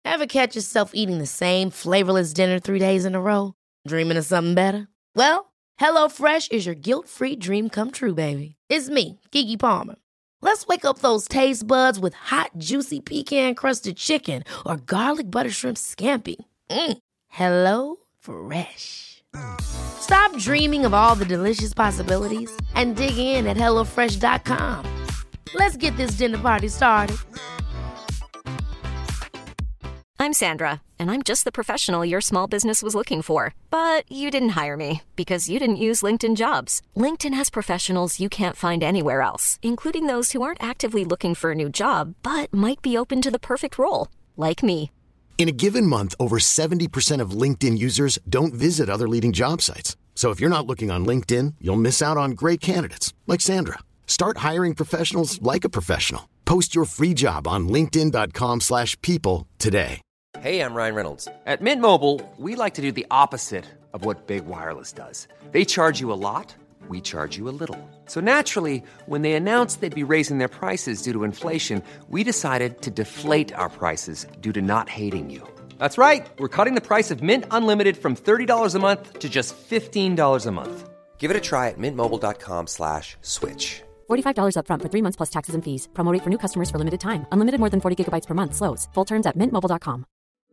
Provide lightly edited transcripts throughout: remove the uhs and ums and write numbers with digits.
Ever catch yourself eating the same flavorless dinner 3 days in a row? Dreaming of something better? Well, HelloFresh is your guilt-free dream come true, baby. It's me, Keke Palmer. Let's wake up those taste buds with hot, juicy pecan-crusted chicken or garlic butter shrimp scampi. Hello Fresh. Stop dreaming of all the delicious possibilities and dig in at HelloFresh.com. Let's get this dinner party started. I'm Sandra, and I'm just the professional your small business was looking for. But you didn't hire me because you didn't use LinkedIn Jobs. LinkedIn has professionals you can't find anywhere else, including those who aren't actively looking for a new job, but might be open to the perfect role, like me. In a given month, over 70% of LinkedIn users don't visit other leading job sites. So if you're not looking on LinkedIn, you'll miss out on great candidates like Sandra. Start hiring professionals like a professional. Post your free job on linkedin.com/people today. Hey, I'm Ryan Reynolds. At Mint Mobile, we like to do the opposite of what Big Wireless does. They charge you a lot, we charge you a little. So naturally, when they announced they'd be raising their prices due to inflation, we decided to deflate our prices due to not hating you. That's right. We're cutting the price of Mint Unlimited from $30 a month to just $15 a month. Give it a try at mintmobile.com/switch. $45 up front for 3 months plus taxes and fees. Promo rate for new customers for limited time. Unlimited more than 40 gigabytes per month. Slows full terms at mintmobile.com.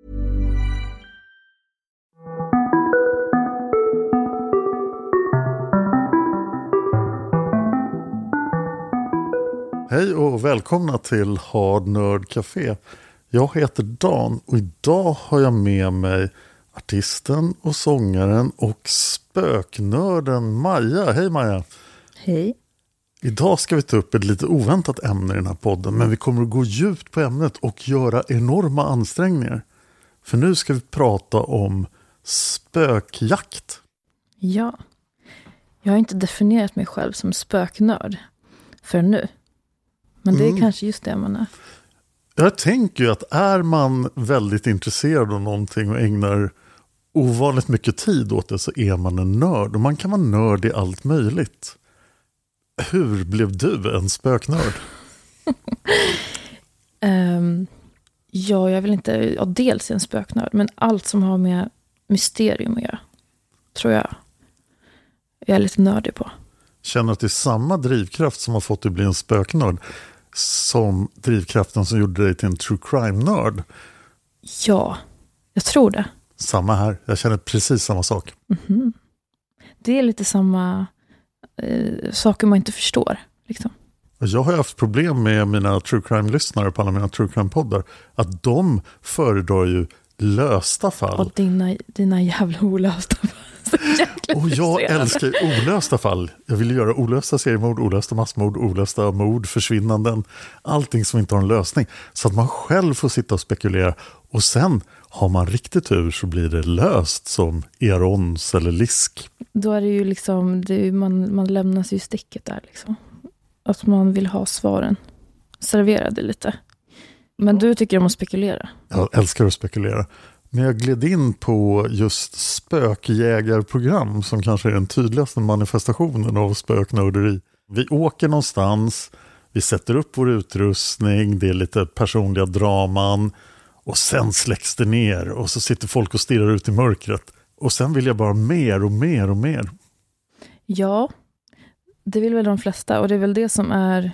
Hej och välkomna till Hard Nerd Café. Jag heter Dan och idag har jag med mig artisten och sångaren och spöknörden Maja. Hej Maja! Hej! Idag ska vi ta upp ett lite oväntat ämne i den här podden, men vi kommer att gå djupt på ämnet och göra enorma ansträngningar. För nu ska vi prata om spökjakt. Ja, jag har inte definierat mig själv som spöknörd för nu. Men det är kanske just det man är. Jag tänker ju att är man väldigt intresserad av någonting och ägnar ovanligt mycket tid åt det så är man en nörd. Och man kan vara nörd i allt möjligt. Hur blev du en spöknörd? Ja, jag vill inte dels en spöknörd, men allt som har med mysterium att göra tror jag är lite nördig på. Känner att det är samma drivkraft som har fått dig bli en spöknörd som drivkraften som gjorde dig till en true crime-nörd? Ja, jag tror det. Samma här, jag känner precis samma sak. Mm-hmm. Det är lite samma saker man inte förstår liksom. Jag har haft problem med mina true crime-lyssnare på alla mina true crime-poddar att de föredrar ju lösta fall. Och dina jävla olösta fall. Och jag älskar olösta fall. Jag vill göra olösta seriemord, olösta massmord, olösta mord, försvinnanden. Allting som inte har en lösning. Så att man själv får sitta och spekulera. Och sen har man riktigt tur så blir det löst som Erons eller Lisk. Då är det ju liksom, man lämnas ju sticket där liksom. Att man vill ha svaren serverade lite. Men du tycker om att spekulera? Jag älskar att spekulera. Men jag gled in på just spökjägarprogram som kanske är den tydligaste manifestationen av spöknörderi. Vi åker någonstans, vi sätter upp vår utrustning, det är lite personliga draman och sen släcks det ner och så sitter folk och stirrar ut i mörkret. Och sen vill jag bara mer och mer och mer. Ja, det vill väl de flesta och det är väl det som är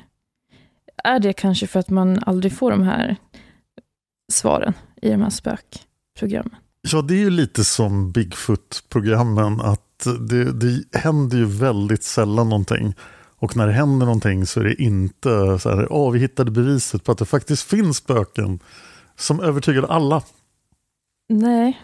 det kanske för att man aldrig får de här svaren i de här spökprogrammen. Ja, det är ju lite som Bigfoot-programmen att det händer ju väldigt sällan någonting. Och när det händer någonting så är det inte så här, vi hittade beviset på att det faktiskt finns spöken som övertygade alla. Nej,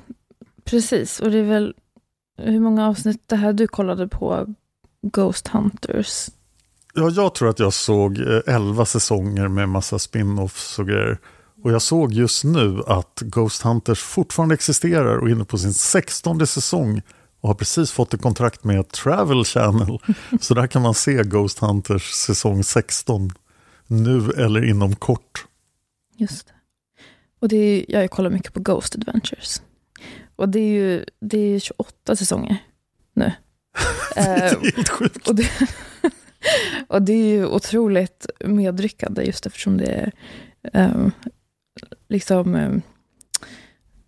precis. Och det är väl hur många avsnitt det här du kollade på Ghost Hunters? Ja, jag tror att jag såg 11 säsonger med massa spin-offs och grejer. Och jag såg just nu att Ghost Hunters fortfarande existerar och är inne på sin 16:e säsong och har precis fått ett kontrakt med Travel Channel. Så där kan man se Ghost Hunters säsong 16 nu eller inom kort. Just det. Och jag kollar mycket på Ghost Adventures. Och det är 28 säsonger nu. Det är helt sjukt. Och det är ju otroligt medryckande just eftersom det är liksom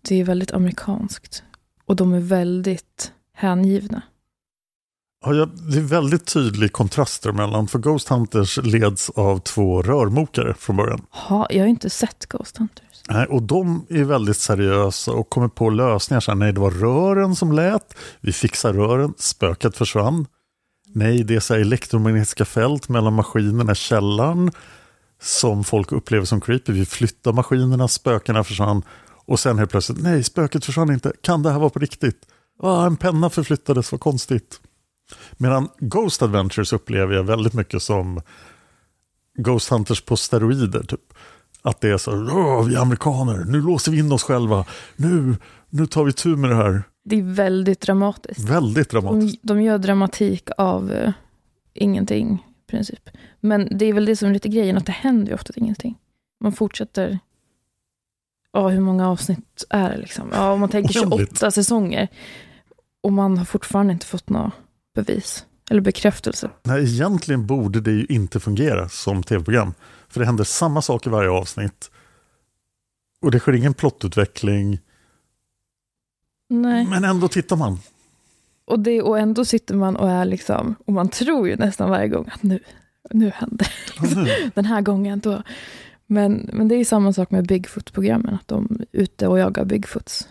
det är väldigt amerikanskt. Och de är väldigt hängivna. Ja, det är väldigt tydlig kontraster mellan, för Ghost Hunters leds av 2 rörmokare från början. Ja, jag har inte sett Ghost Hunters. Nej, och de är väldigt seriösa och kommer på lösningar. Så här, nej, det var rören som lät. Vi fixar rören. Spöket försvann. Nej, det är så här elektromagnetiska fält mellan maskinerna i källaren som folk upplever som creepy. Vi flyttar maskinerna, spökena försvann. Och sen helt plötsligt, nej, spöket försvann inte. Kan det här vara på riktigt? En penna förflyttades, vad konstigt. Medan Ghost Adventures upplever jag väldigt mycket som Ghost Hunters på steroider typ. Att det är så, vi är amerikaner, nu låser vi in oss själva, nu tar vi tur med det här. Det är väldigt dramatiskt. Väldigt dramatiskt. De gör dramatik av ingenting i princip. Men det är väl det som är lite grejen, att det händer ju ofta ingenting. Man fortsätter, hur många avsnitt är det liksom? Ja, om man tänker 28 säsonger och man har fortfarande inte fått något bevis eller bekräftelse. Nej, egentligen borde det ju inte fungera som tv-program. För det händer samma sak i varje avsnitt. Och det sker ingen plottutveckling. Nej. Men ändå tittar man. Och ändå sitter man och är liksom, och man tror ju nästan varje gång att nu händer den här gången då. Men det är samma sak med Bigfoot-programmen, att de är ute och jagar Bigfoots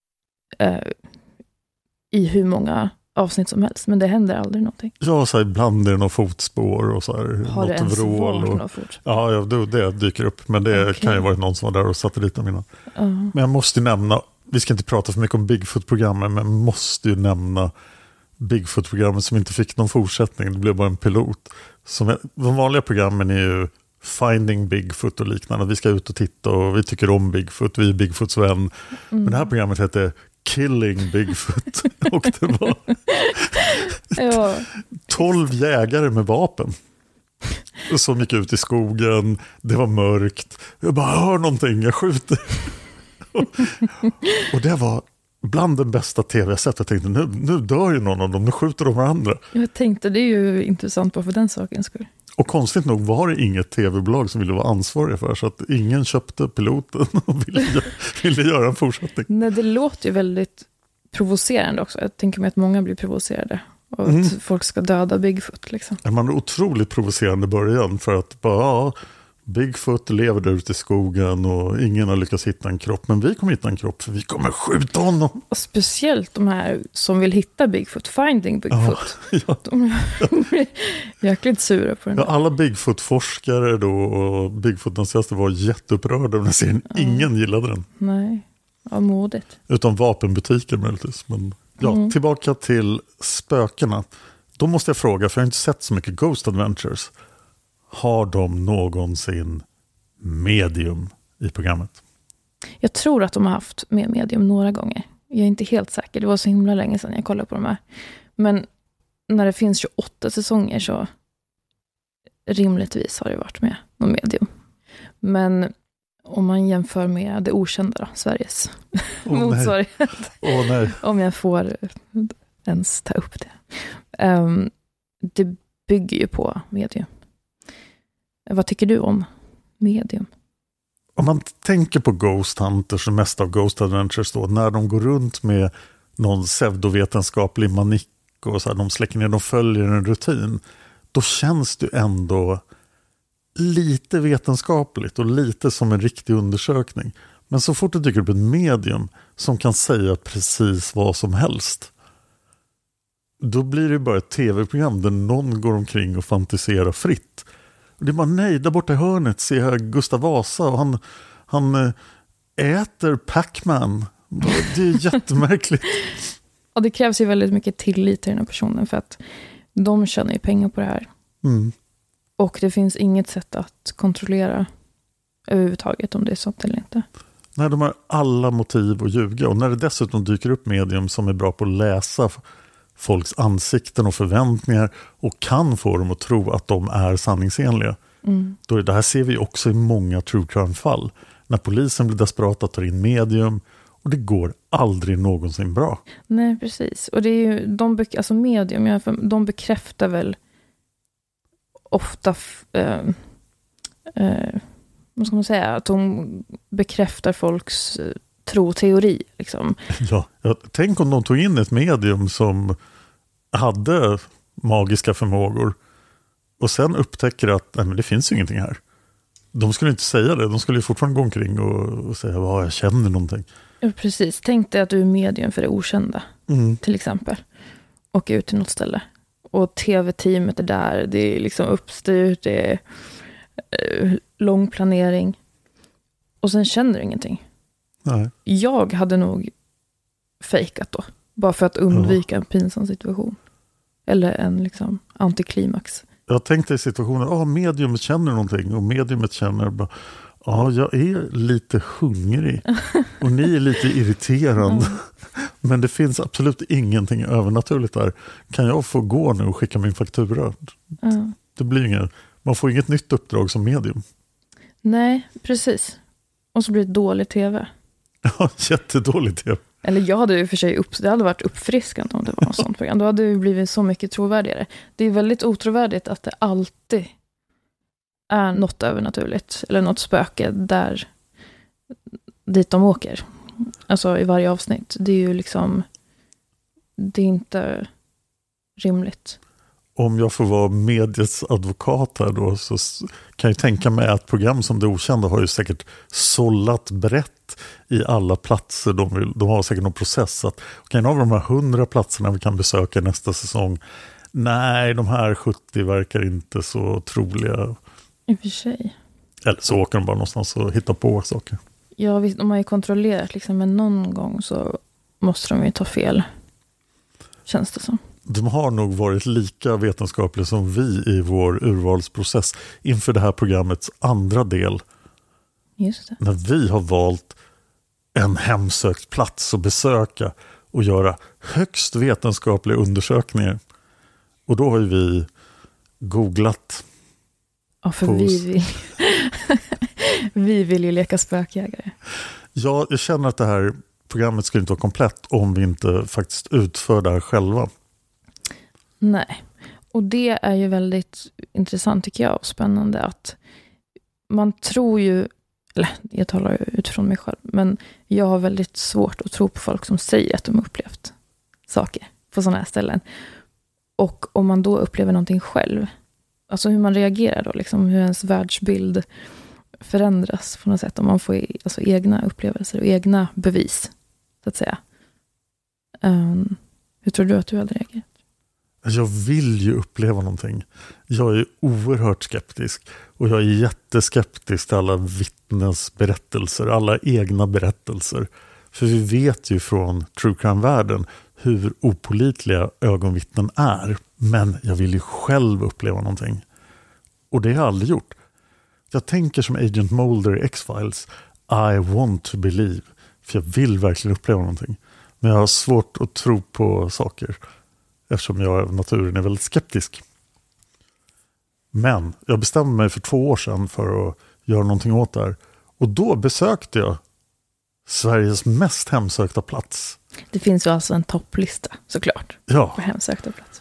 i hur många avsnitt som helst, men det händer aldrig någonting. Ja, så här, ibland är det något fotspår och så här, har något vrål. Och... Ja, det dyker upp, men det kan ju vara någon som var där och satte dit dem innan. Men jag måste ju nämna, vi ska inte prata för mycket om Bigfoot-programmen, men måste ju nämna Bigfoot-programmen som inte fick någon fortsättning. Det blev bara en pilot. De vanliga programmen är ju Finding Bigfoot och liknande. Vi ska ut och titta och vi tycker om Bigfoot, vi är Bigfoots vän. Men det här programmet heter Killing Bigfoot och det var 12 jägare med vapen som gick ut i skogen. Det var mörkt. Jag bara hör någonting, jag skjuter. Och det var bland den bästa tv jag sett. Jag tänkte, nu dör ju någon av dem, nu skjuter de varandra. Jag tänkte, det är ju intressant bara för den saken skull. Och konstigt nog var det inget tv-bolag som ville vara ansvariga för, så att ingen köpte piloten och ville göra en fortsättning. Nej, det låter ju väldigt provocerande också. Jag tänker mig att många blir provocerade och att folk ska döda Bigfoot liksom. Man är otroligt provocerande i början för att bara, Bigfoot lever där ute i skogen och ingen har lyckats hitta en kropp, men vi kommer hitta en kropp för vi kommer skjuta honom. Och speciellt de här som vill hitta Bigfoot, Finding Bigfoot. Ja. De blir jäkligt sura på den. Ja, alla Bigfoot-forskare då och Bigfoot-entusiaster var jätteupprörda när serien. Ingen gillade den. Nej, modigt. Utom vapenbutiker möjligtvis. Men tillbaka till spökena. Då måste jag fråga, för jag har inte sett så mycket Ghost Adventures. Har de någonsin medium i programmet? Jag tror att de har haft med medium några gånger. Jag är inte helt säker. Det var så himla länge sedan jag kollade på de här. Men när det finns 28 säsonger så rimligtvis har det varit med någon medium. Men om man jämför med det okända då, Sveriges motsvarighet. Om jag får ens ta upp det. Det bygger ju på medium. Vad tycker du om medium? Om man tänker på Ghost Hunters och mest av Ghost Adventures då, när de går runt med någon pseudovetenskaplig manick och så här, de släcker ner, de följer en rutin, då känns det ändå lite vetenskapligt och lite som en riktig undersökning. Men så fort det dyker upp ett medium som kan säga precis vad som helst, då blir det bara ett tv-program där någon går omkring och fantiserar fritt. Och det är bara, nej, där borta i hörnet ser jag Gustav Vasa och han äter Pac-Man. Det är jättemärkligt. Och det krävs ju väldigt mycket tillit till den här personen för att de tjänar ju pengar på det här. Och det finns inget sätt att kontrollera överhuvudtaget om det är sånt eller inte. Nej, de har alla motiv att ljuga. Och när det dessutom dyker upp medium som är bra på att läsa folks ansikten och förväntningar och kan få dem att tro att de är sanningsenliga. Då det här ser vi också i många true crime-fall. När polisen blir desperat att ta in medium och det går aldrig någonsin bra. Nej, precis. Och det är ju alltså medium, de bekräftar väl ofta vad ska man säga, att de bekräftar folks troteori. Liksom. Ja, tänk om de tog in ett medium som hade magiska förmågor och sen upptäcker att nej, men det finns ju ingenting här. De skulle inte säga det, de skulle ju fortfarande gå omkring och säga att jag känner någonting. Ja, precis, tänk dig att du är medium för det okända till exempel. Åka ut till något ställe. Och tv-teamet är där, det är liksom uppstyrt, det är lång planering. Och sen känner du ingenting. Nej. Jag hade nog fejkat då. Bara för att undvika en pinsam situation. Eller en liksom antiklimax. Jag tänkte i situationen, mediumet känner någonting. Och mediumet känner bara, jag är lite hungrig. Och ni är lite irriterande. Men det finns absolut ingenting övernaturligt där. Kan jag få gå nu och skicka min faktura? Det blir inget, man får inget nytt uppdrag som medium. Nej, precis. Och så blir det dålig tv. Ja, jättedålig tv. Eller jag hade ju för sig det hade varit uppfriskande om det var något sånt program. Då hade det blivit så mycket trovärdigare. Det är väldigt otrovärdigt att det alltid är något övernaturligt. Eller något spöke dit de åker. Alltså i varje avsnitt. Det är ju liksom, det är inte rimligt. Om jag får vara mediets advokat här då, så kan jag tänka mig att program som Det Okända har ju säkert sållat brett i alla platser de har säkert någon process att kan av de här 100 platserna vi kan besöka nästa säsong, nej, de här 70 verkar inte så troliga. I och för sig. Eller så åker de bara någonstans och hittar på saker. Ja, visst, de har ju kontrollerat liksom, men någon gång så måste de ju ta fel. Känns det som. De har nog varit lika vetenskapliga som vi i vår urvalsprocess inför det här programmets andra del. Just det. När vi har valt en hemsökt plats att besöka och göra högst vetenskapliga undersökningar. Och då har ju vi googlat. Ja, för vi vill ju leka spökjägare. Ja, jag känner att det här programmet skulle inte vara komplett om vi inte faktiskt utför det här själva. Nej, och det är ju väldigt intressant tycker jag och spännande att man tror ju, eller jag talar ju utifrån mig själv, men jag har väldigt svårt att tro på folk som säger att de upplevt saker på sådana här ställen. Och om man då upplever någonting själv, alltså hur man reagerar då, liksom hur ens världsbild förändras på något sätt om man får alltså egna upplevelser och egna bevis, så att säga. Hur tror du att du hade reagerat? Jag vill ju uppleva någonting. Jag är oerhört skeptisk. Och jag är jätteskeptisk till alla vittnesberättelser. Alla egna berättelser. För vi vet ju från true crime-världen hur opålitliga ögonvittnen är. Men jag vill ju själv uppleva någonting. Och det har jag aldrig gjort. Jag tänker som Agent Mulder i X-Files. I want to believe. För jag vill verkligen uppleva någonting. Men jag har svårt att tro på saker. Eftersom jag av naturen är väldigt skeptisk. Men jag bestämde mig för 2 år sedan för att göra någonting åt det här. Och då besökte jag Sveriges mest hemsökta plats. Det finns ju alltså en topplista såklart. Ja. På hemsökta plats.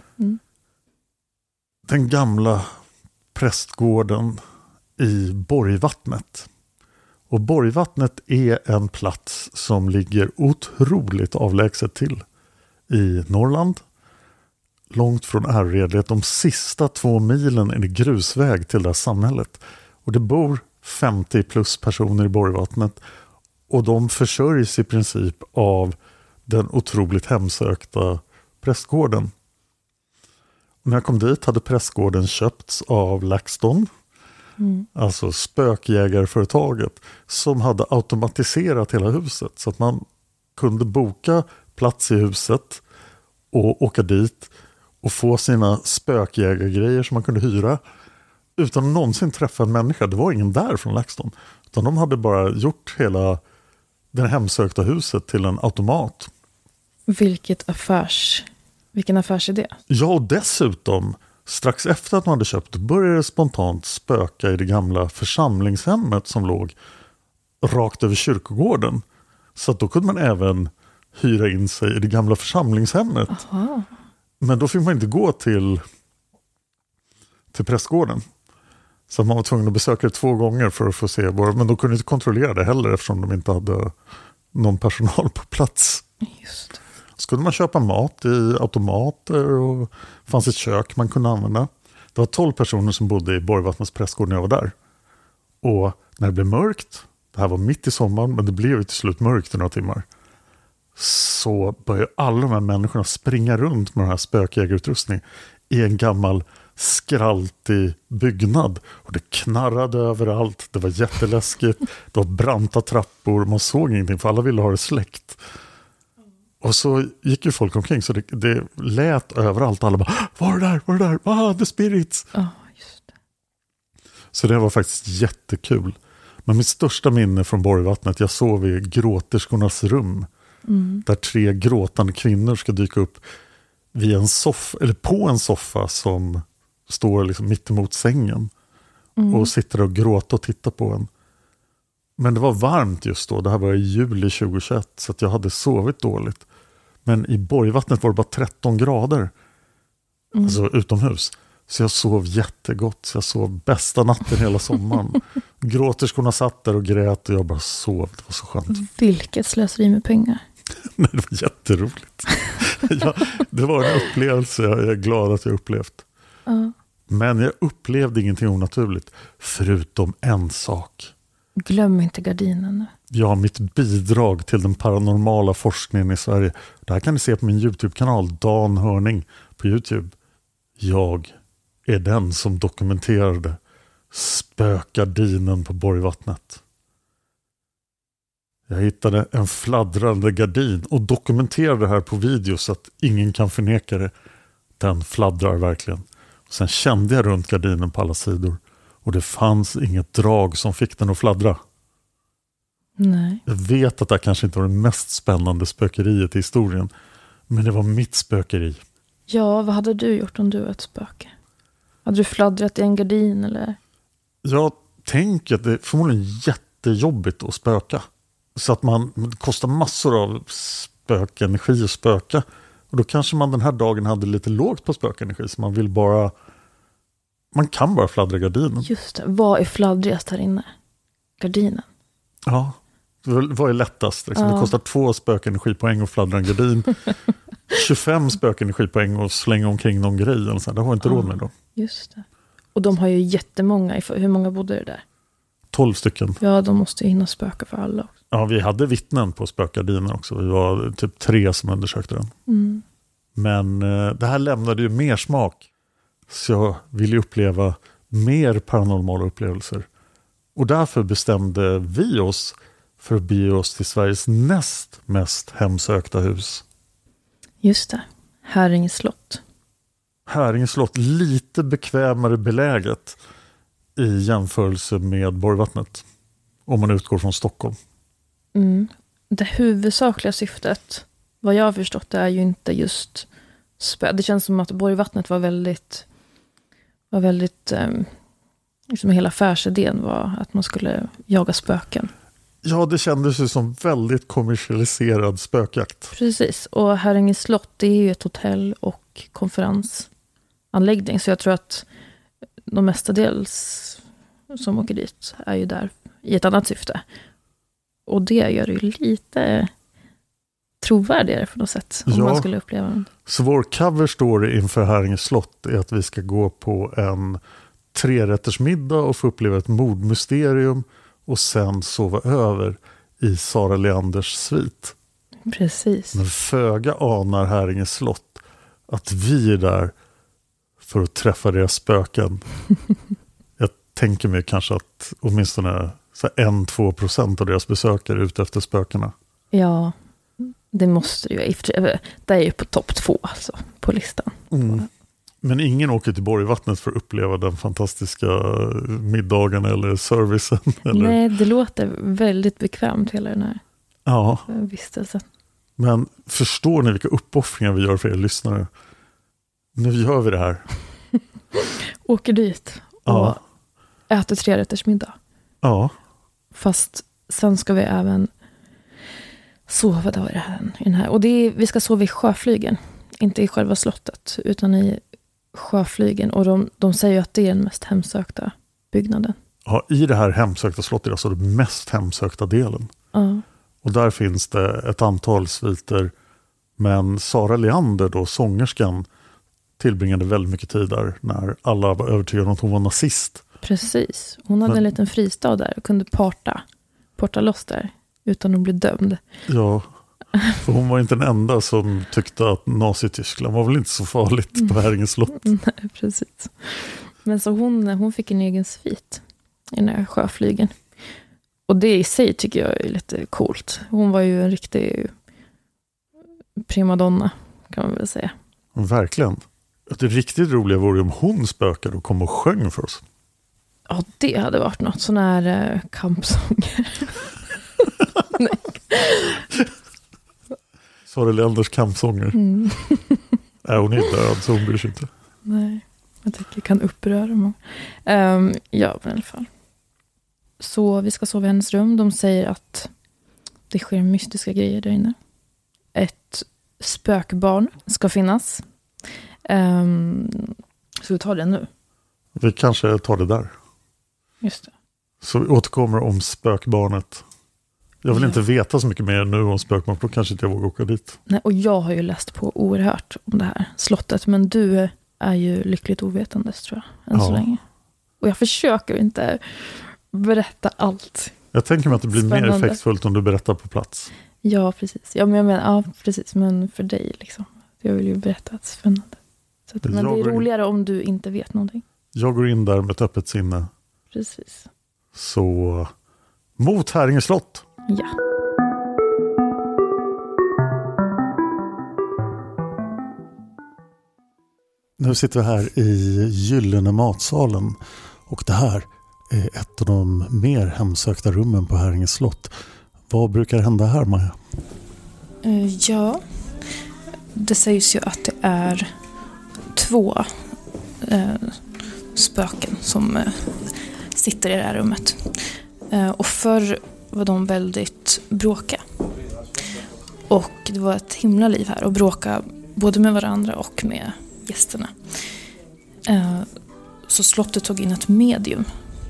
Den gamla prästgården i Borgvattnet. Och Borgvattnet är en plats som ligger otroligt avlägset till i Norrland. Långt från Ärredet. De sista 2 milen är det grusväg till det här samhället. Och det bor 50 plus personer i Borgvattnet. Och de försörjs i princip av den otroligt hemsökta prästgården. Och när jag kom dit hade prästgården köpts av LaxTon. Alltså spökjägarföretaget. Som hade automatiserat hela huset. Så att man kunde boka plats i huset och åka dit och få sina spökjägargrejer som man kunde hyra utan att någonsin träffa en människa. Det var ingen där från LaxTon. Utan de hade bara gjort hela det hemsökta huset till en automat. Vilken affärsidé. Ja, och dessutom strax efter att man hade köpt började det spontant spöka i det gamla församlingshemmet som låg rakt över kyrkogården. Så att då kunde man även hyra in sig i det gamla församlingshemmet. Aha. Men då fick man inte gå till prästgården. Så man var tvungen att besöka det 2 gånger för att få se. Men de kunde inte kontrollera det heller eftersom de inte hade någon personal på plats. Just. Så kunde man köpa mat i automater och det fanns ett kök man kunde använda. Det var 12 personer som bodde i Borgvattnets prästgård när jag var där. Och när det blev mörkt, det här var mitt i sommaren men det blev till slut mörkt i några timmar, så började alla de här människorna springa runt med den här spökjägarutrustningen i en gammal skraltig byggnad. Och det knarrade överallt, det var jätteläskigt, det var branta trappor, man såg ingenting för alla ville ha det släckt. Och så gick ju folk omkring så det lät överallt. Alla bara, var det där? Ah, the spirits! Just det. Så det var faktiskt jättekul. Men mitt största minne från Borgvattnet, jag sov i gråterskornas rum. Där 3 gråtande kvinnor ska dyka upp vid en soffa, eller på en soffa som står liksom mitt emot sängen. Och sitter och gråter och tittar på en. Men det var varmt just då, det här var i juli 2021 så att jag hade sovit dåligt. Men i Borgvattnet var det bara 13 grader. Alltså utomhus. Så jag sov jättegott, så jag sov bästa natten hela sommaren. Gråterskorna satt där och grät och jag bara sov, det var så skönt. Vilket slöseri med pengar. Men det var jätteroligt. Det var en upplevelse jag är glad att jag upplevt. Men jag upplevde ingenting onaturligt, förutom en sak. Glöm inte gardinen. Ja, mitt bidrag till den paranormala forskningen i Sverige. Det här kan ni se på min YouTube-kanal Dan Hörning på YouTube. Jag är den som dokumenterade spökgardinen på Borgvattnet. Jag hittade en fladdrande gardin och dokumenterade det här på video så att ingen kan förneka det. Den fladdrar verkligen. Och sen kände jag runt gardinen på alla sidor. Och det fanns inget drag som fick den att fladdra. Nej. Jag vet att det kanske inte var det mest spännande spökeriet i historien. Men det var mitt spökeri. Ja, vad hade du gjort om du var ett spöke? Hade du fladdrat i en gardin eller? Jag tänker att det är förmodligen jättejobbigt att spöka. Så att det kostar massor av spökenergi att spöka. Och då kanske man den här dagen hade lite lågt på spökenergi. Så man kan bara fladdra gardinen. Just det. Vad är fladdrigast här inne? Gardinen? Ja, vad är lättast? Liksom. Det kostar 2 spökenergipoäng att fladdra en gardin. 25 spökenergipoäng och slänga omkring någon grej. Eller så. Det har jag inte råd med då. Just det. Och de har ju jättemånga. Hur många bodde det där? 12 stycken. Ja, de måste ju hinna spöka för alla också. Ja, vi hade vittnen på spökgardinen också. Vi var typ 3 som undersökte den. Men det här lämnade ju mer smak. Så jag ville uppleva mer paranormala upplevelser. Och därför bestämde vi oss för att bege oss till Sveriges näst mest hemsökta hus. Just det. Häringe slott. Häringe slott, lite bekvämare beläget i jämförelse med Borgvattnet. Om man utgår från Stockholm. Det huvudsakliga syftet, vad jag har förstått, det är ju inte just det känns som att Borgvattnet var väldigt liksom hela affärsidén var att man skulle jaga spöken. Ja, det kändes ju som väldigt kommersialiserad spökjakt. Precis, och Häringe slott, det är ju ett hotell och konferensanläggning. Så jag tror att de mestadels som åker dit är ju där i ett annat syfte. Och det gör det ju lite trovärdigare för något sätt om man skulle uppleva det. Så vår cover story inför Häringe slott är att vi ska gå på en 3-rättersmiddag och få uppleva ett mordmysterium och sen sova över i Sara Leanders svit. Precis. Men föga anar Häringe slott att vi är där för att träffa deras spöken. Jag tänker mig kanske att åtminstone 1-2% av deras besökare är ute efter spökena. Ja, det måste det ju. Det är ju på topp 2 alltså, på listan. Men ingen åker till Borgvattnet för att uppleva den fantastiska middagen eller servicen? Eller? Nej, det låter väldigt bekvämt hela den här vistelsen. Men förstår ni vilka uppoffringar vi gör för er lyssnare? Nu gör vi det här. Åker dit och äter 3-rättersmiddag. Ja. Fast sen ska vi även sova då i den här. Och vi ska sova i Sjöflygen. Inte i själva slottet, utan i Sjöflygen. Och de säger att det är den mest hemsökta byggnaden. Ja, i det här hemsökta slottet är alltså den mest hemsökta delen. Ja. Och där finns det ett antal sviter. Men Sara Leander då, sångerskan, tillbringade väldigt mycket tid där när alla var övertygade om att hon var nazist. Precis. Hon hade en liten fristad där och kunde porta loss där utan att bli dömd. Ja, för hon var inte den enda som tyckte att Nazityskland var väl inte så farligt på Häringe slott. Nej, precis. Men så hon fick en egen svit i den här sjöflygen. Och det i sig tycker jag är lite coolt. Hon var ju en riktig primadonna, kan man väl säga. Verkligen. Det riktigt roliga vore om hon spökade och kom och sjöng för oss. Ja, det hade varit något. Sån här kampsånger. Nej. Sara Leanders kampsånger. Hon är död så hon bryr sig inte. Nej, jag tycker jag kan uppröra mig. Ja, men i alla fall. Så vi ska sova i hennes rum. De säger att det sker mystiska grejer där inne. Ett spökbarn ska finnas. Så vi tar det nu. Vi kanske tar det där. Just det. Så vi återkommer om spökbarnet. Jag vill inte veta så mycket mer nu om spökbarn, då kanske inte jag vågar åka dit. Nej, och jag har ju läst på oerhört om det här slottet. Men du är ju lyckligt ovetandes, tror jag, än så länge. Och jag försöker inte berätta allt. Jag tänker mig att det blir mer effektfullt om du berättar på plats. Ja, precis. Ja, men jag menar, precis. Men för dig, liksom. Jag vill ju berätta ett spännande. Så att, men det är roligare om du inte vet någonting. Jag går in där med ett öppet sinne. Precis. Så mot Häringe slott. Ja. Nu sitter vi här i Gyllene matsalen. Och det här är ett av de mer hemsökta rummen på Häringe slott. Vad brukar hända här, Maja? Ja, det sägs ju att det är 2 spöken som sitter i det här rummet. Och förr var de väldigt bråkiga. Och det var ett himla liv här och bråka både med varandra och med gästerna. Så slottet tog in ett medium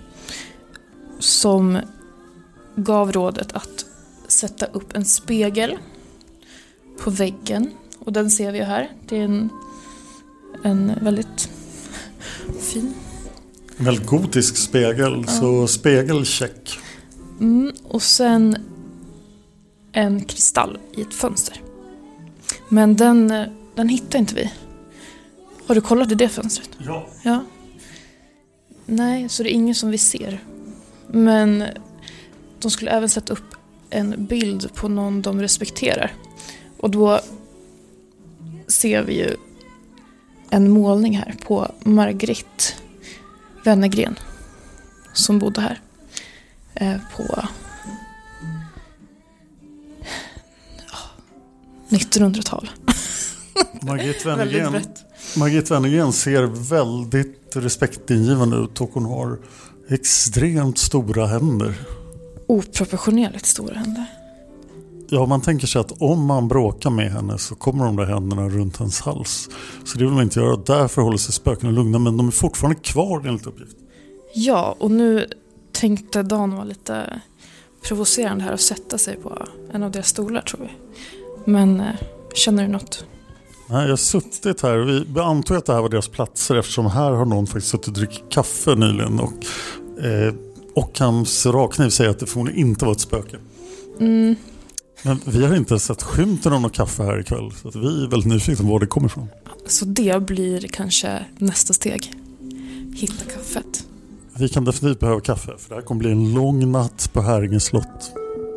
som gav rådet att sätta upp en spegel på väggen. Och den ser vi här. Det är en väldigt fin. En väldigt gotisk spegel, så spegelcheck. Och sen en kristall i ett fönster. Men den hittar inte vi. Har du kollat i det fönstret? Ja. Nej, så det är ingen som vi ser. Men de skulle även sätta upp en bild på någon de respekterar. Och då ser vi ju en målning här på Margrit Wennergren som bodde här på 1900-talet. Margit Wennergren ser väldigt respektingivande ut och hon har extremt stora händer. Oproportionerligt stora händer. Ja, man tänker sig att om man bråkar med henne så kommer de där händerna runt hennes hals. Så det vill man inte göra. Därför håller sig spöken lugna, men de är fortfarande kvar enligt uppgift. Ja, och nu tänkte Dan vara lite provocerande här och sätta sig på en av deras stolar, tror vi. Men känner du något? Nej, jag har suttit här. Vi antog att det här var deras platser eftersom här har någon faktiskt suttit och druckit kaffe nyligen. Och hans rakkniv säger att det förmodligen inte var ett spöke. Men vi har inte sett skymten av något kaffe här ikväll. Så att vi är väldigt nyfikna på var det kommer ifrån. Så det blir kanske nästa steg. Hitta kaffet. Vi kan definitivt behöva kaffe. För det här kommer bli en lång natt på Häringe slott.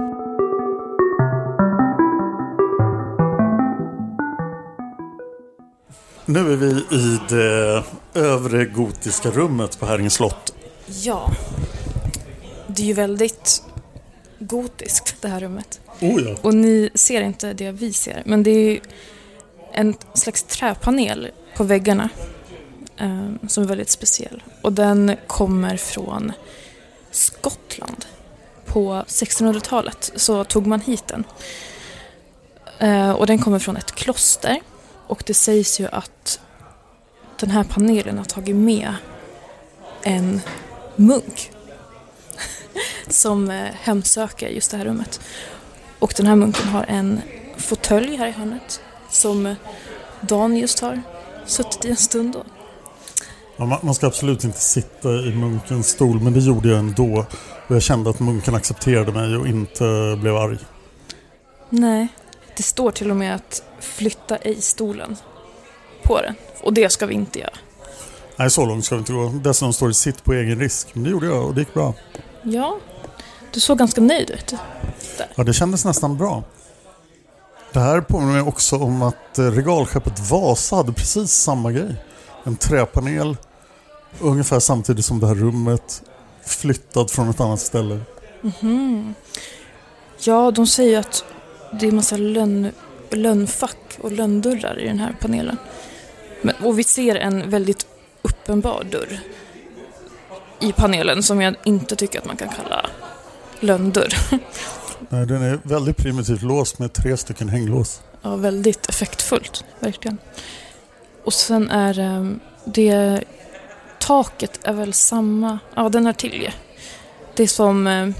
Nu är vi i det övre gotiska rummet på Häringe slott. Ja, det är ju väldigt gotiskt det här rummet. Oh ja. Och ni ser inte det vi ser. Men det är en slags träpanel på väggarna som är väldigt speciell. Och den kommer från Skottland. På 1600-talet så tog man hit den. Och den kommer från ett kloster. Och det sägs ju att den här panelen har tagit med en munk som hemsöker just det här rummet. Och den här munken har en fåtölj här i hörnet som Dan just har suttit i en stund då. Ja, man ska absolut inte sitta i munkens stol, men det gjorde jag ändå. Och jag kände att munken accepterade mig och inte blev arg. Nej, det står till och med att flytta ej stolen på den. Och det ska vi inte göra. Nej, så långt ska vi inte gå. Dessutom står det sitt på egen risk. Men det gjorde jag och det gick bra. Ja, du såg ganska nöjd ut. Där. Ja, det kändes nästan bra. Det här påminner mig också om att regalskeppet Vasa hade precis samma grej. En träpanel, ungefär samtidigt som det här rummet, flyttad från ett annat ställe. Mm-hmm. Ja, de säger att det är en massa lönnfack och lönndörrar i den här panelen. Och vi ser en väldigt uppenbar dörr i panelen som jag inte tycker att man kan kalla lönndörr. Nej, den är väldigt primitivt låst med 3 stycken hänglås. Ja, väldigt effektfullt, verkligen. Och sen är det taket är väl samma. Ja, den här till. Det är som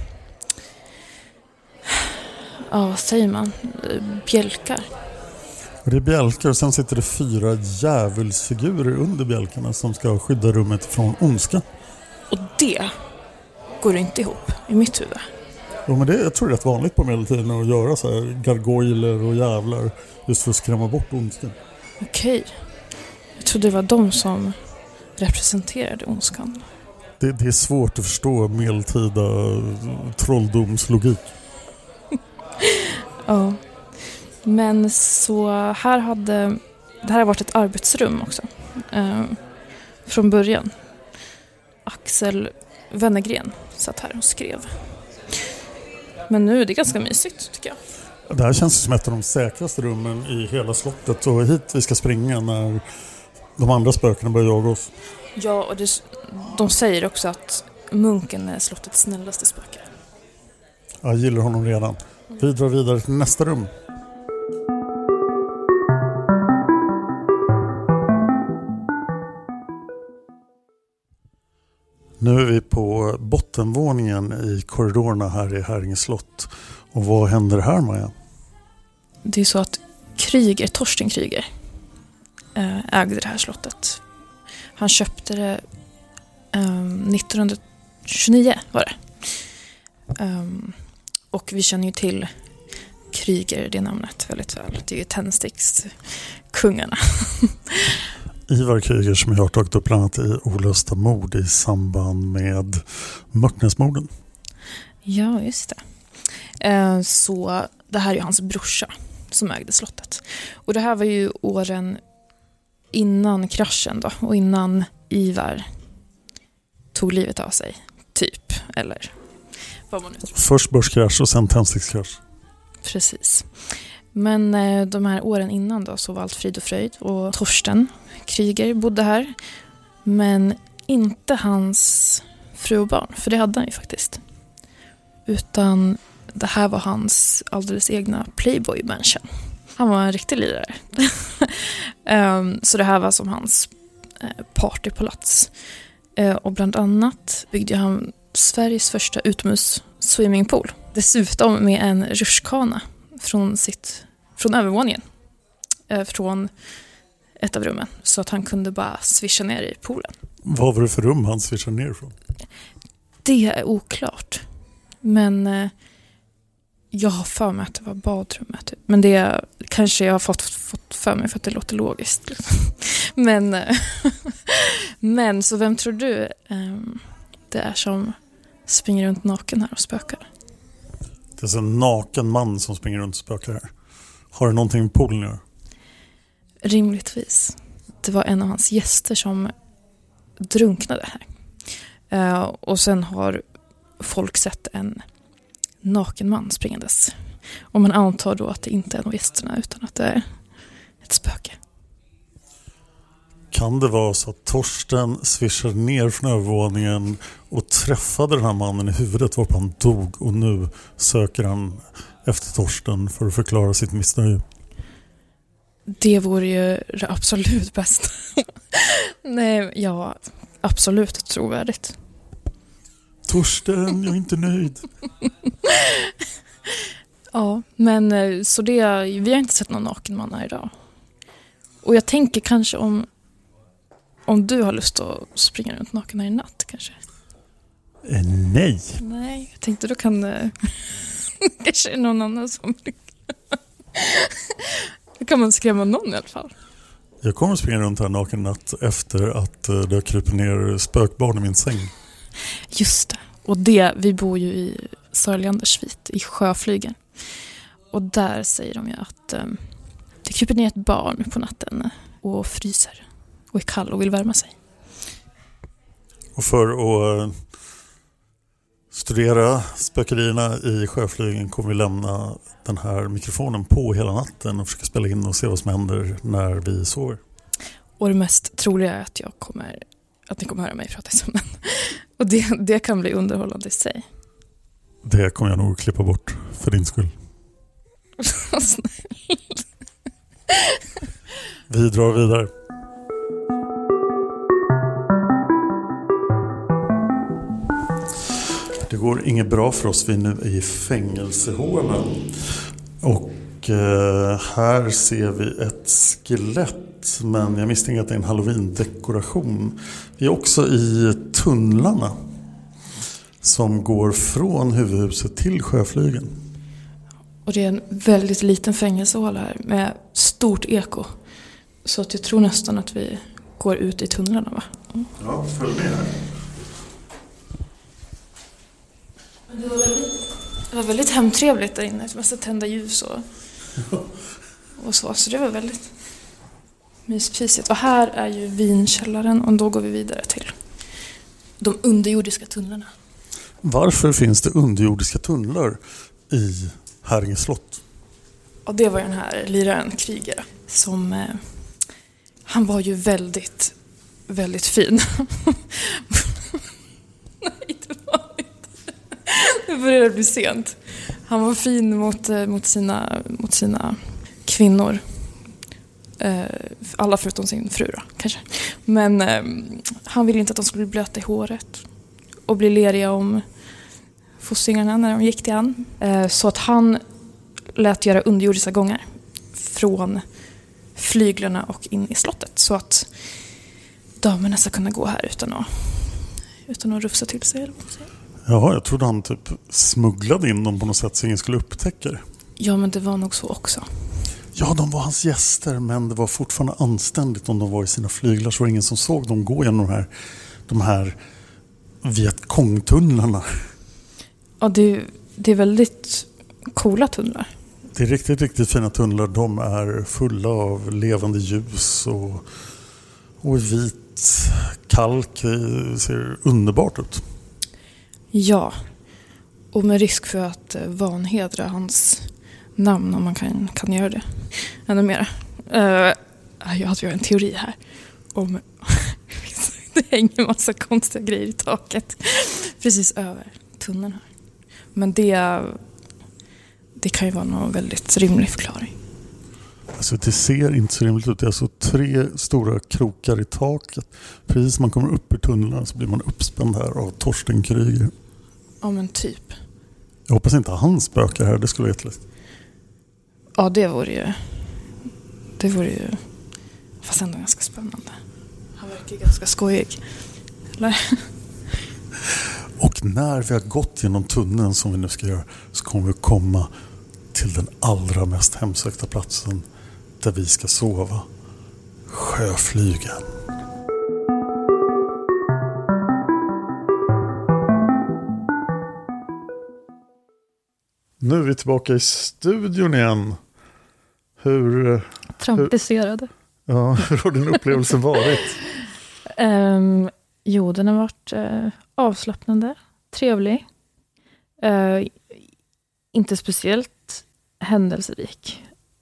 vad säger man? Bjälkar. Det är bjälkar och sen sitter det 4 djävulsfigurer under bjälkarna som ska skydda rummet från ondska. Och det går inte ihop i mitt huvud. Ja, men jag tror det är rätt vanligt på medeltiden att göra så här gargoyler och jävlar just för att skrämma bort ondskan. Okej. Jag trodde det var de som representerade ondskan. Det är svårt att förstå medeltida trolldomslogik. Ja. Men så här det här har varit ett arbetsrum också. Från början. Axel Wennergren satt här och skrev. Men nu är det ganska mysigt tycker jag. Det här känns som ett av de säkraste rummen i hela slottet. Och hit vi ska springa när de andra spökena börjar jaga oss. Ja, och de säger också att munken är slottets snällaste spöke. Jag gillar honom redan. Vi drar vidare till nästa rum. Nu är vi på bottenvåningen i korridorerna här i Häringe slott. Och vad händer här, Maja? Det är så att Torsten Kryger ägde det här slottet. Han köpte det 1929 var det. Och vi känner ju till Kryger, det namnet väldigt väl. Det är ju tändstickskungarna. Ivar Kryger som jag har tagit upp bland annat i olösta mord i samband med Mörtnäsmorden. Ja, just det. Så det här är ju hans brorsa som ägde slottet. Och det här var ju åren innan kraschen då. Och innan Ivar tog livet av sig. Typ. Eller vad man nu tror. Först börskrasch och sen tändstickskrasch. Precis. Men de här åren innan då så var allt frid och fröjd. Och Torsten Kryger bodde här. Men inte hans fru och barn. För det hade han ju faktiskt. Utan det här var hans alldeles egna Playboy Mansion. Han var en riktig lirare. Så det här var som hans partypalats. Och bland annat byggde han Sveriges första utomhus swimmingpool. Dessutom med en rutschkana från övervåningen. Från ett av rummen. Så att han kunde bara swisha ner i poolen. Vad var det för rum han swishade ner från? Det är oklart. Men jag har för mig att det var badrummet. Men det kanske jag har fått för mig för att det låter logiskt. Men så vem tror du det är som springer runt naken här och spökar? Det är alltså en naken man som springer runt och spökar här. Har det någonting med poolen att göra? Rimligtvis. Det var en av hans gäster som drunknade här. Och sen har folk sett en naken man springandes. Och man antar då att det inte är någon gästerna utan att det är ett spöke. Kan det vara så att Torsten swishade ner från övervåningen och träffade den här mannen i huvudet varpå han dog och nu söker han efter Torsten för att förklara sitt missnöje? Det vore ju det absolut bästa. Nej, ja, absolut trovärdigt. Torsten, jag är inte nöjd. Ja, men så vi har inte sett någon nakenman här idag. Och jag tänker kanske om du har lust att springa runt naken här i natt kanske. Nej. Nej, jag tänkte då kan kanske någon annan som då kan man skrämma någon i alla fall. Jag kommer att springa runt här naken natt efter att det har krypit ner spökbarn i min säng. Just det. Och vi bor ju i Sörlandersvit i Sjöflygen. Och där säger de ju att det kryper ner ett barn på natten och fryser och är kall och vill värma sig. Och för att studera spökerierna i Sjöflygen kommer vi lämna den här mikrofonen på hela natten och försöka spela in och se vad som händer när vi sover. Och det mest troliga är att ni kommer höra mig prata i sömnen. Och det kan bli underhållande i sig. Det kommer jag nog klippa bort för din skull. Vi drar vidare. Det går inget bra för oss. Vi är nu i fängelsehålan. Och här ser vi ett skelett. Men jag misstänker att det är en Halloween-dekoration. Vi är också i tunnlarna som går från huvudhuset till Sjöflygen. Och det är en väldigt liten fängelsehål här med stort eko. Så att jag tror nästan att vi går ut i tunnlarna, va? Mm. Ja, följ med här. Det var väldigt hemtrevligt där inne. Man ska tända ljus och så det var väldigt myspysigt. Och här är ju vinkällaren och då går vi vidare till de underjordiska tunnlarna. Varför finns det underjordiska tunnlar i Häringe slott? Och det var den här liraren Krigare som han var ju väldigt, väldigt fin. Nej, det var inte. Det började bli sent. Han var fin mot sina kvinnor. Alla förutom sin fru då, kanske. Men han ville inte att de skulle bli blöta i håret och bli leriga om fossingarna när de gick till han. Så att han lät göra underjordiska gångar från flyglarna och in i slottet. Så att damerna ska kunna gå här utan att rufsa till sig. Ja, jag trodde han typ smugglade in dem på något sätt så ingen skulle upptäcka det. Ja, men det var nog så också. Ja, de var hans gäster, men det var fortfarande anständigt om de var i sina flyglar så var det ingen som såg dem gå genom de här Vietkongtunnlarna. Ja, det är väldigt coola tunnlar. Det är riktigt, riktigt fina tunnlar. De är fulla av levande ljus och vit kalk. Det ser underbart ut. Ja, och med risk för att vanhedra hans namn om man kan göra det ännu mer. Jag har en teori här om det hänger en massa konstiga grejer i taket precis över tunneln här. Men det kan ju vara någon väldigt rimlig förklaring. Alltså det ser inte så rimligt ut. Det är alltså 3 stora krokar i taket. Precis som man kommer upp ur tunnlarna så blir man uppspänd här av Torsten Kryger. Ja, men typ. Jag hoppas inte han spökar här. Det skulle vara jättelätt. Ja, det vore ju fast ändå ganska spännande. Han verkar ganska skojig. Eller? Och när vi har gått genom tunneln som vi nu ska göra så kommer vi komma till den allra mest hemsökta platsen där vi ska sova. Sjöflygen. Nu är vi tillbaka i studion igen. Hur traumatiserade. Hur har din upplevelse varit? Jo, den har varit avslappnande, trevlig. Inte speciellt händelserik.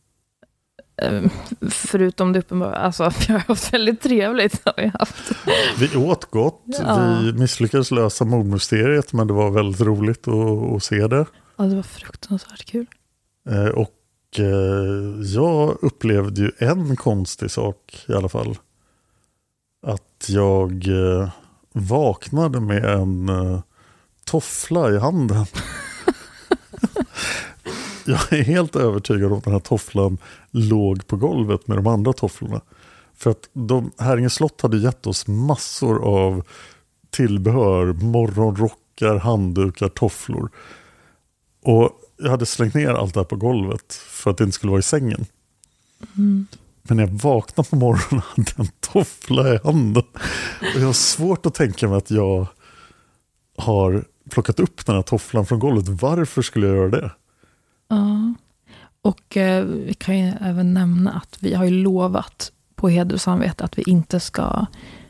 Förutom det uppenbara. Alltså, vi har haft väldigt trevligt. Har vi haft. Vi åt gott. Ja. Vi misslyckades lösa mordmysteriet, men det var väldigt roligt att se det. Ja, det var fruktansvärt kul. Och jag upplevde ju en konstig sak i alla fall. Att jag vaknade med en toffla i handen. Jag är helt övertygad om att den här tofflan låg på golvet med de andra tofflorna. För att Häringe slott hade gett oss massor av tillbehör, morgonrockar, handdukar, tofflor. Och jag hade slängt ner allt det här på golvet för att det inte skulle vara i sängen. Mm. Men när jag vaknade på morgonen hade jag en toffla i handen. Och jag har svårt att tänka mig att jag har plockat upp den här tofflan från golvet. Varför skulle jag göra det? Ja, och vi kan ju även nämna att vi har ju lovat på heder och samvete att vi inte ska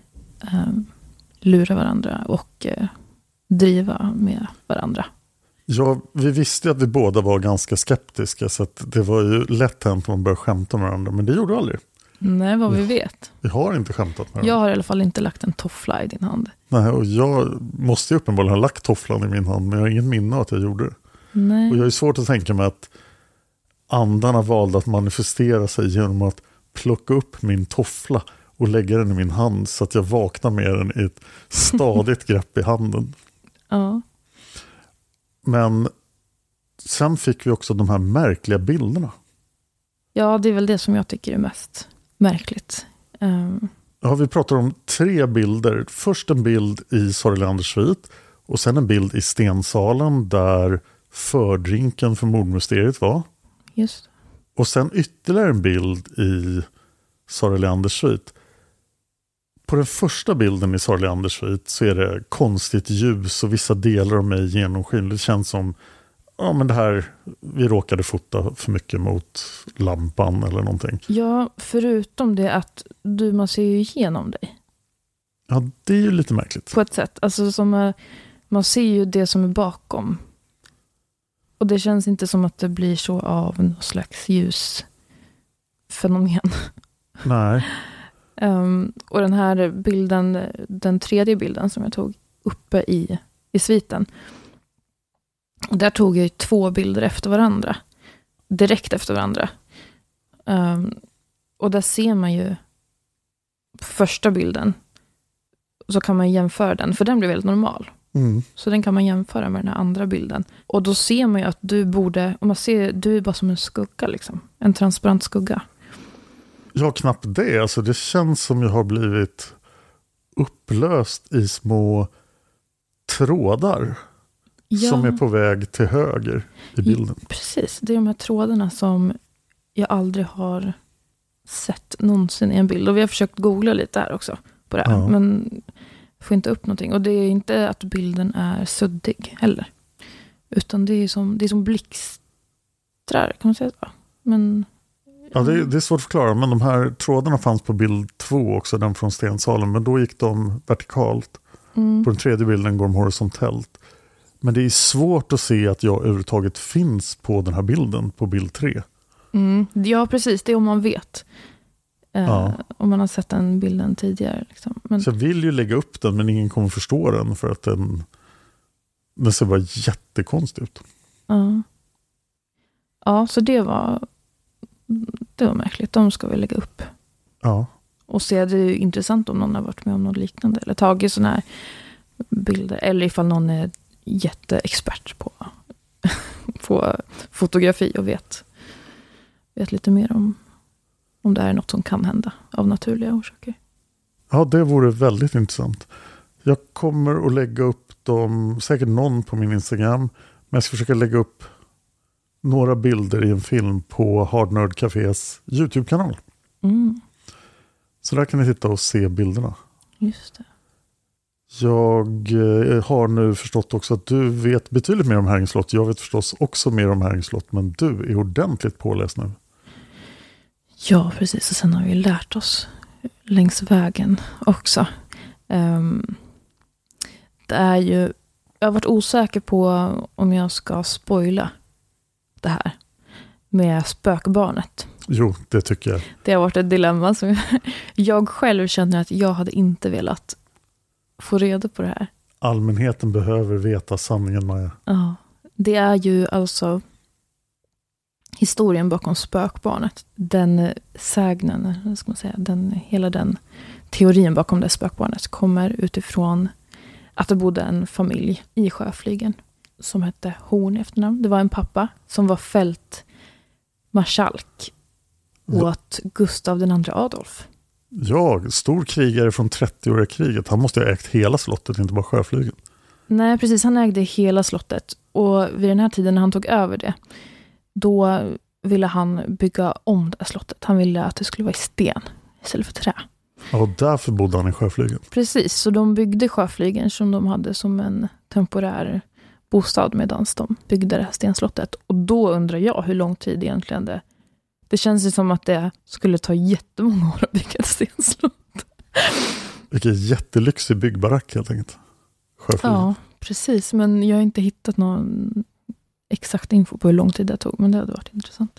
lura varandra och driva med varandra. Ja, vi visste att vi båda var ganska skeptiska, så att det var ju lätt hänt att man började skämta med varandra, men det gjorde aldrig. Nej, vad vi vet. Vi har inte skämtat med varandra. Jag har i alla fall inte lagt en toffla i din hand. Nej, och jag måste ju uppenbarligen ha lagt tofflan i min hand, men jag har ingen minne av att jag gjorde det. Nej. Och jag är svårt att tänka mig att andarna valde att manifestera sig genom att plocka upp min toffla och lägga den i min hand så att jag vaknar med den i ett stadigt grepp i handen. Ja. Men sen fick vi också de här märkliga bilderna. Ja, det är väl det som jag tycker är mest märkligt. Ja, vi pratar om 3 bilder. Först en bild i Sara Leanders svit och sen en bild i Stensalen där fördrinken för mordmysteriet var. Just. Och sen ytterligare en bild i Sara Leanders svit. På den första bilden i Sara Leanders svit så är det konstigt ljus och vissa delar av mig genomskinligt. Det känns som men det här, vi råkade fota för mycket mot lampan eller någonting. Ja, förutom det att man ser ju igenom dig. Ja, det är ju lite märkligt. På ett sätt. Alltså som man ser ju det som är bakom. Och det känns inte som att det blir så av någon slags ljusfenomen. Nej. Och den här bilden, den tredje bilden som jag tog uppe i sviten. Där tog jag ju 2 bilder efter varandra. Direkt efter varandra. Och där ser man ju på första bilden. Så kan man jämföra den. För den blir väldigt normal. Mm. Så den kan man jämföra med den här andra bilden. Och då ser man ju att du är bara som en skugga liksom. En transparent skugga. Ja, knappt det. Alltså, det känns som jag har blivit upplöst i små trådar. Ja. Som är på väg till höger i bilden. Precis, det är de här trådarna som jag aldrig har sett någonsin i en bild. Och vi har försökt googla lite här också på det här. Ja. Men får inte upp någonting. Och det är inte att bilden är suddig heller. Utan det är som blixtrar, kan man säga så. Men... Ja, det är svårt att förklara, men de här trådarna fanns på bild 2 också, den från Stensalen, men då gick de vertikalt. På den tredje bilden går de horisontellt. Men det är svårt att se att jag överhuvudtaget finns på den här bilden, på bild 3. Ja, precis, det är om man vet. Om man har sett den bilden tidigare. Liksom. Men... Så jag vill ju lägga upp den, men ingen kommer förstå den för att den ser bara jättekonstig ut. Ja, så det var märkligt. De ska vi lägga upp. Ja. Och se, det är ju intressant om någon har varit med om något liknande. Eller tagit sådana här bilder. Eller ifall någon är jätteexpert på fotografi och vet lite mer om det är något som kan hända av naturliga orsaker. Ja, det vore väldigt intressant. Jag kommer att lägga upp dem, säkert någon på min Instagram. Men jag ska försöka lägga upp några bilder i en film på Hard Nerd Cafés YouTube-kanal. Så där kan ni titta och se bilderna. Just det. Jag har nu förstått också att du vet betydligt mer om Häringe slott. Jag vet förstås också mer om Häringe slott, men du är ordentligt påläst nu. Ja, precis. Och sen har vi lärt oss längs vägen också. Det är ju... Jag har varit osäker på om jag ska spoila det här med spökbarnet. Jo, det tycker jag. Det har varit ett dilemma som jag själv känner att jag hade inte velat få reda på det här. Allmänheten behöver veta sanningen, Maja. Ja, det är ju alltså historien bakom spökbarnet. Den sägnen, ska man säga, hela den teorin bakom det spökbarnet kommer utifrån att det bodde en familj i Sjöflygen som hette Horn i efternamn. Det var en pappa som var fältmarskalk åt Gustav II Adolf. Ja, stor krigare från 30-åriga kriget. Han måste ha ägt hela slottet, inte bara sjöflygen. Nej, precis. Han ägde hela slottet. Och vid den här tiden när han tog över det, då ville han bygga om det här slottet. Han ville att det skulle vara i sten istället för trä. Ja, och därför bodde han i sjöflygen. Precis, så de byggde sjöflygen som de hade som en temporär bostad medan de byggde det här stenslottet. Och då undrar jag hur lång tid egentligen det känns ju som att det skulle ta jättemånga år att bygga ett stenslott. Vilken jättelyxig byggbarack helt enkelt. Sjöflygen. Ja, precis. Men jag har inte hittat någon exakt info på hur lång tid det tog. Men det hade varit intressant.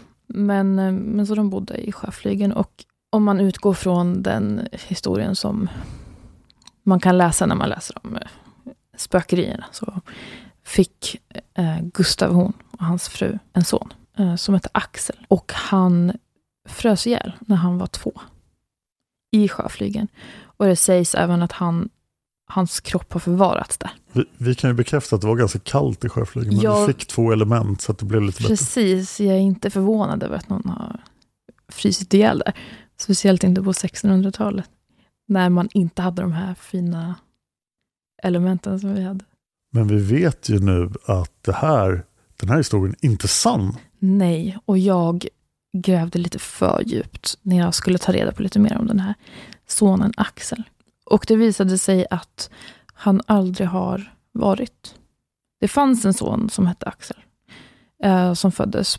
Men så de bodde i sjöflygen. Och om man utgår från den historien som man kan läsa när man läser om spökerierna, så fick Gustav Horn och hans fru en son som hette Axel. Och han frös ihjäl när han var 2 i sjöflygen. Och det sägs även att hans kropp har förvarats där. Vi kan ju bekräfta att det var ganska kallt i sjöflygen, men du fick 2 element så att det blev lite bättre. Precis, jag är inte förvånad över att någon har frysit ihjäl där. Speciellt inte på 1600-talet. När man inte hade de här fina elementen som vi hade. Men vi vet ju nu att den här historien inte är sann. Nej, och jag grävde lite för djupt när jag skulle ta reda på lite mer om den här sonen Axel. Och det visade sig att han aldrig har varit. Det fanns en son som hette Axel som föddes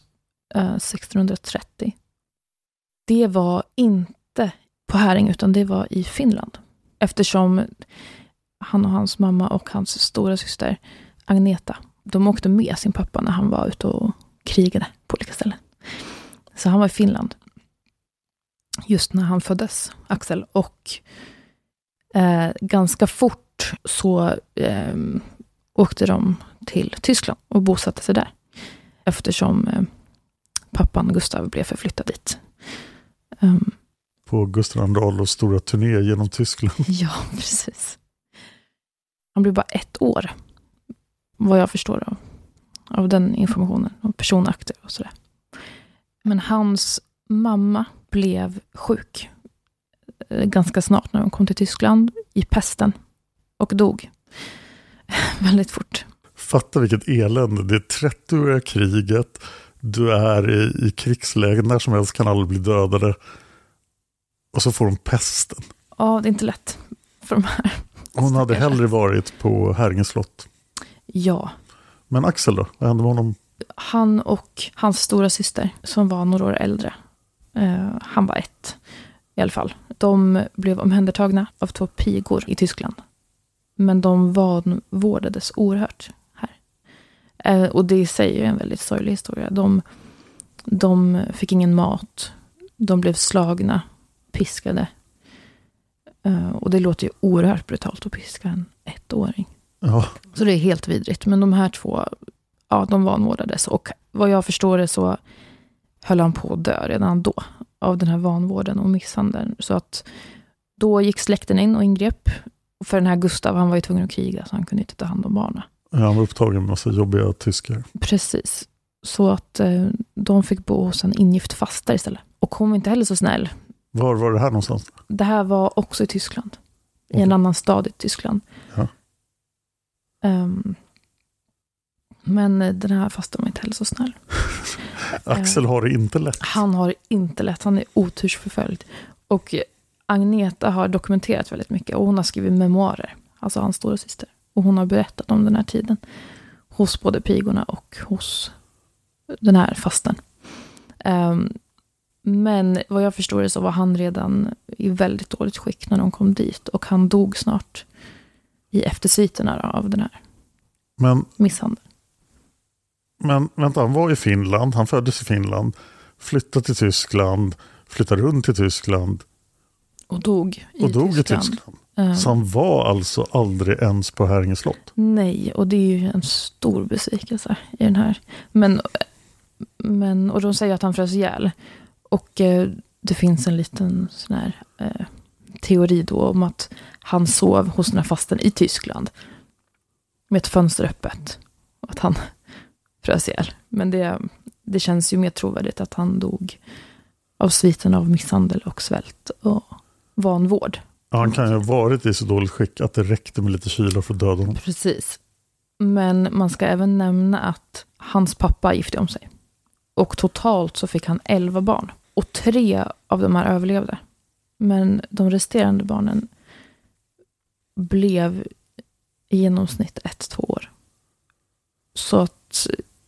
1630. Det var inte på Häring utan det var i Finland. Eftersom han och hans mamma och hans stora syster Agneta, de åkte med sin pappa när han var ute och krigade på olika ställen. Så han var i Finland just när han föddes, Axel. Och ganska fort så åkte de till Tyskland och bosatte sig där. Eftersom pappan Gustav blev förflyttad dit. På Gustav II Adolfs stora turné genom Tyskland. Ja, precis. Han blev bara 1 år. Vad jag förstår av den informationen. Och personakter och sådär. Men hans mamma blev sjuk. Ganska snart när de kom till Tyskland. I pesten. Och dog. Väldigt fort. Fatta vilket elände. Det är 30-åriga kriget. Du är i krigslägen. När som helst kan alla bli dödade. Och så får de pesten. Ja, det är inte lätt för de här. Hon hade hellre varit på Häringe slott. Ja. Men Axel då? Vad hände med honom? Han och hans stora syster som var några år äldre. Han var 1 i alla fall. De blev omhändertagna av 2 pigor i Tyskland. Men de vanvårdades oerhört här. Och det säger en väldigt sorglig historia. De fick ingen mat. De blev slagna, piskade. Och det låter ju oerhört brutalt att piska en 1-åring. Ja. Så det är helt vidrigt. Men de här 2, ja, de vanvårdades. Och vad jag förstår det så höll han på att dö redan då. Av den här vanvården och misshandeln. Så att då gick släkten in och ingrep. Och för den här Gustav, han var ju tvungen att kriga. Så han kunde inte ta hand om barnen. Ja, han var upptagen med massa jobbiga tyskar. Precis. Så att de fick bo hos en ingift faster istället. Och hon var inte heller så snäll. Var var det här någonstans? Det här var också i Tyskland. I en annan stad i Tyskland. Ja. Men den här fasten var inte heller så snäll. Axel har det inte lätt. Han har det inte lätt. Han är otursförföljd. Och Agneta har dokumenterat väldigt mycket. Och hon har skrivit memoarer. Alltså hans stora syster. Och hon har berättat om den här tiden. Hos både pigorna och hos den här fasten. Men vad jag förstår det så var han redan i väldigt dåligt skick när de kom dit. Och han dog snart i eftersviterna av den här misshandeln. Men vänta, han var i Finland. Han föddes i Finland. Flyttade till Tyskland. Flyttade runt till Tyskland. Och dog i Tyskland. Så han var alltså aldrig ens på Häringe slott? Nej, och det är ju en stor besvikelse i den här. Men och de säger att han frös ihjäl. Och det finns en liten sån här teori då om att han sov hos den här fasten i Tyskland. Med ett fönster öppet. att han frös ihjäl. Men det känns ju mer trovärdigt att han dog av sviten av misshandel och svält och vanvård. Ja, han kan ju ha varit i så dåligt skick att det räckte med lite kyla för att döda honom. Precis. Men man ska även nämna att hans pappa gifte om sig. Och totalt så fick han 11 barn. Och 3 av de här överlevde. Men de resterande barnen blev i genomsnitt 1-2 år. Så att...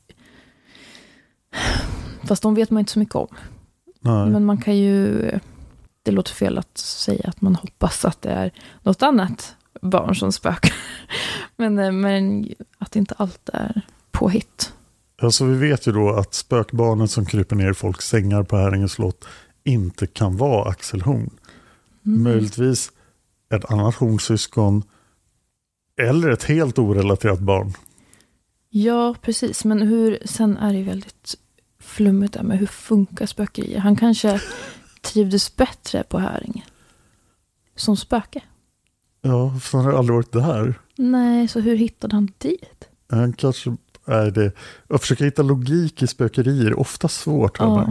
Fast de vet man inte så mycket om. Nej. Men man kan ju... Det låter fel att säga att man hoppas att det är något annat barn som spökar. men att inte allt är påhitt. Alltså vi vet ju då att spökbarnet som kryper ner i folks sängar på Häringe slott inte kan vara Axel Horn. Möjligtvis ett annat hornsyskon eller ett helt orelaterat barn. Ja, precis. Men sen är det väldigt flummigt där med hur funkar spökerier. Han kanske trivdes bättre på Häringe som spöke. Ja, för han har aldrig varit där. Nej, så hur hittade han dit? Han kanske är det. Att försöka hitta logik i spökerier är ofta svårt. Ja,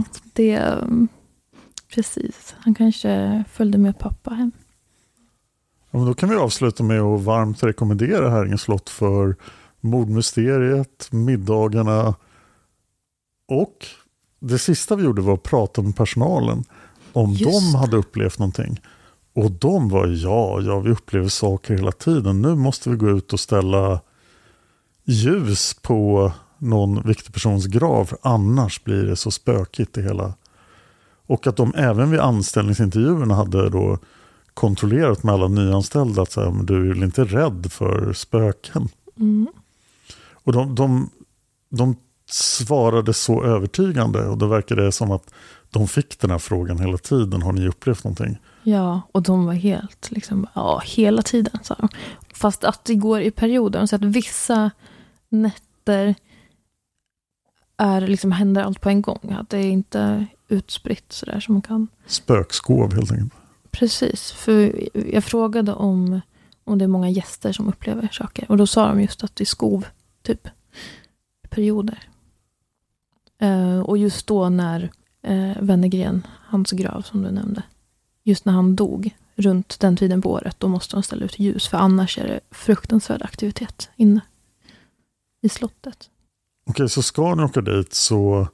precis. Han kanske följde med pappa hem. Ja, men då kan vi avsluta med att varmt rekommendera Häringe slott för mordmysteriet, middagarna och det sista vi gjorde var att prata med personalen om de hade upplevt någonting. Och de var ja, vi upplever saker hela tiden. Nu måste vi gå ut och ställa ljus på någon viktig persons grav. Annars blir det så spökigt det hela. Och att de även vid anställningsintervjuerna hade då kontrollerat med alla nyanställda att säga, men du är väl inte rädd för spöken? Mm. Och de svarade så övertygande och då verkade det som att de fick den här frågan hela tiden. Har ni upplevt någonting? Ja, och de var helt liksom, hela tiden sa de. Fast att det går i perioder så att vissa nätter liksom händer allt på en gång. Att det är inte utspritt sådär som man kan. Spökskov helt enkelt. Precis, för jag frågade om det är många gäster som upplever saker. Och då sa de just att det är skov, typ, perioder. Och just då när Wennergren, hans grav som du nämnde, just när han dog, runt den tiden på året, då måste de ställa ut ljus. För annars är det fruktansvärd aktivitet inne i slottet. Okej, så ska ni åka dit så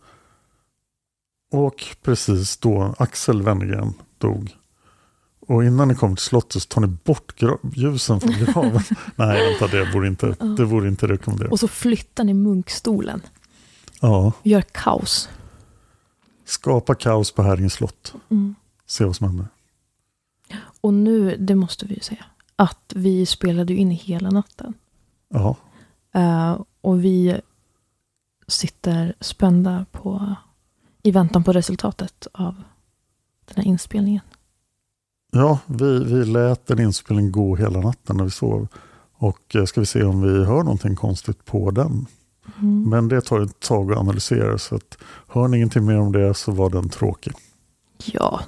åk precis då Axel Wennergren dog. Och innan ni kommer till slottet så tar ni bort ljusen från graven. Nej, vänta, det vore inte rekommenderat. Och så flyttar ni munkstolen. Ja. Gör kaos. Skapa kaos på Häringe slott. Se vad som händer. Och nu, det måste vi ju säga, att vi spelade ju in hela natten. Ja. Och vi sitter spända i väntan på resultatet av den här inspelningen. Ja, vi lät den inspelningen gå hela natten när vi sov. Och ska vi se om vi hör någonting konstigt på den. Men det tar ett tag att analysera, så att hör ni ingenting mer om det så var den tråkig. Ja,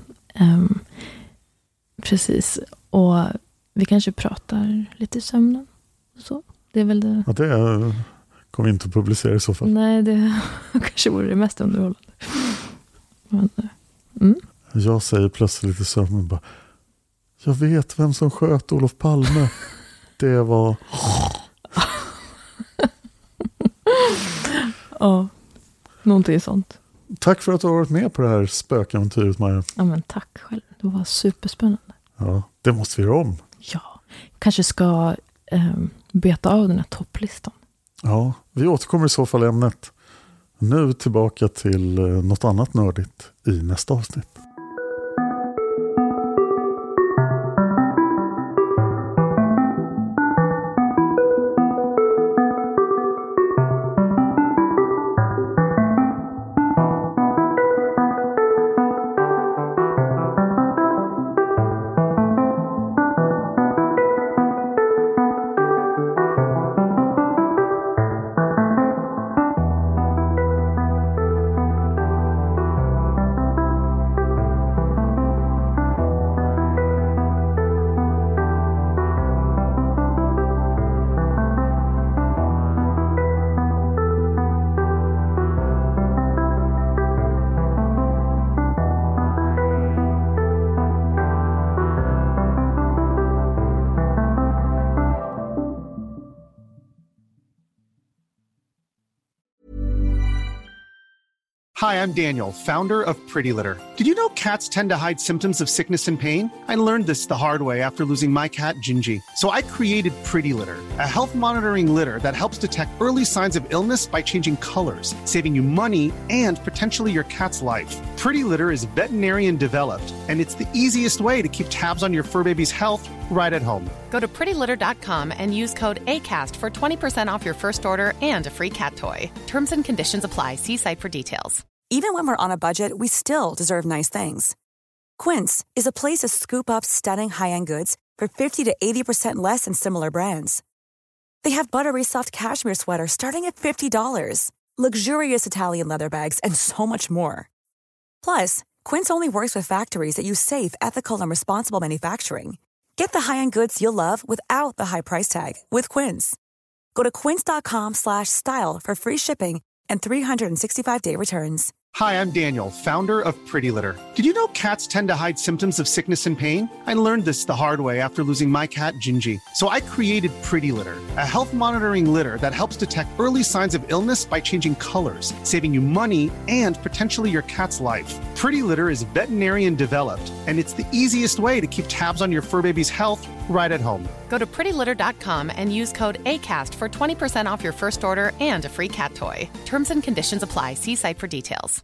precis. Och vi kanske pratar lite i sömnen. Så. Det är väl det. Ja, det kommer inte att publicera i så fall. Nej, det kanske vore det mest underhållande. Men, Jag säger plötsligt i sömnen bara, jag vet vem som sköt Olof Palme. Det var... Ja, någonting sånt. Tack för att du har varit med på det här spökäventyret, Maja. Ja, men tack själv. Det var superspännande. Ja, det måste vi göra om. Ja, kanske ska beta av den här topplistan. Ja, vi återkommer i så fall i ämnet. Nu tillbaka till något annat nördigt i nästa avsnitt. Hi, I'm Daniel, founder of Pretty Litter. Did you know cats tend to hide symptoms of sickness and pain? I learned this the hard way after losing my cat, Gingy. So I created Pretty Litter, a health monitoring litter that helps detect early signs of illness by changing colors, saving you money and potentially your cat's life. Pretty Litter is veterinarian developed, and it's the easiest way to keep tabs on your fur baby's health right at home. Go to prettylitter.com and use code ACAST for 20% off your first order and a free cat toy. Terms and conditions apply. See site for details. Even when we're on a budget, we still deserve nice things. Quince is a place to scoop up stunning high-end goods for 50 to 80% less than similar brands. They have buttery soft cashmere sweaters starting at $50, luxurious Italian leather bags, and so much more. Plus, Quince only works with factories that use safe, ethical, and responsible manufacturing. Get the high-end goods you'll love without the high price tag with Quince. Go to quince.com/style for free shipping and 365-day returns. Hi, I'm Daniel, founder of Pretty Litter. Did you know cats tend to hide symptoms of sickness and pain? I learned this the hard way after losing my cat, Gingy. So I created Pretty Litter, a health monitoring litter that helps detect early signs of illness by changing colors, saving you money and potentially your cat's life. Pretty Litter is veterinarian developed, and it's the easiest way to keep tabs on your fur baby's health right at home. Go to prettylitter.com and use code ACAST for 20% off your first order and a free cat toy. Terms and conditions apply. See site for details.